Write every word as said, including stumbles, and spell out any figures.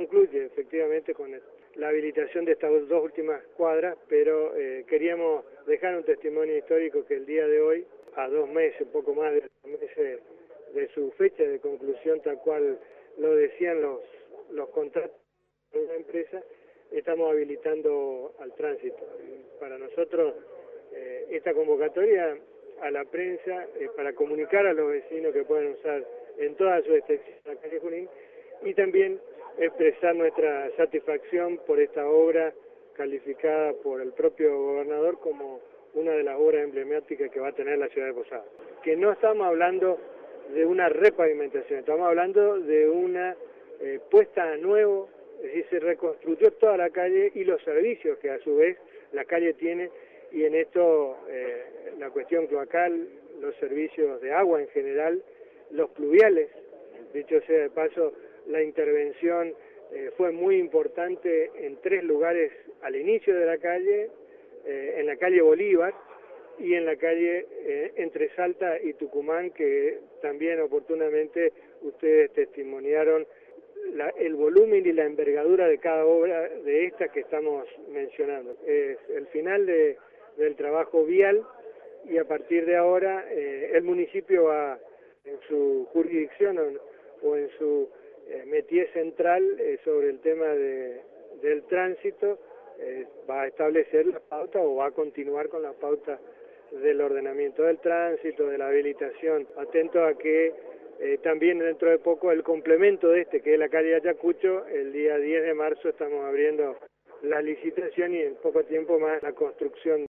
concluye efectivamente con el, la habilitación de estas dos últimas cuadras, pero eh, queríamos dejar un testimonio histórico que el día de hoy, a dos meses, un poco más de dos meses de su fecha de conclusión, tal cual lo decían los, los contratos de la empresa, estamos habilitando al tránsito. Para nosotros, eh, esta convocatoria a la prensa es para comunicar a los vecinos que pueden usar en toda su extensión la calle Junín y también expresar nuestra satisfacción por esta obra calificada por el propio gobernador como una de las obras emblemáticas que va a tener la ciudad de Posadas. Que no estamos hablando de una repavimentación, estamos hablando de una eh, puesta a nuevo, es decir, se reconstruyó toda la calle y los servicios que a su vez la calle tiene, y en esto eh, la cuestión cloacal, los servicios de agua en general, los pluviales, dicho sea de paso, la intervención eh, fue muy importante en tres lugares al inicio de la calle, eh, en la calle Bolívar y en la calle eh, entre Salta y Tucumán, que también oportunamente ustedes testimoniaron la, el volumen y la envergadura de cada obra de estas que estamos mencionando. Es el final de, del trabajo vial y a partir de ahora eh, el municipio va en su jurisdicción o, o en su eh, métier central eh, sobre el tema de, del tránsito, eh, va a establecer la pauta o va a continuar con la pauta del ordenamiento del tránsito, de la habilitación, atento a que eh, también dentro de poco el complemento de este, que es la calle Ayacucho, el día diez de marzo estamos abriendo la licitación y en poco tiempo más la construcción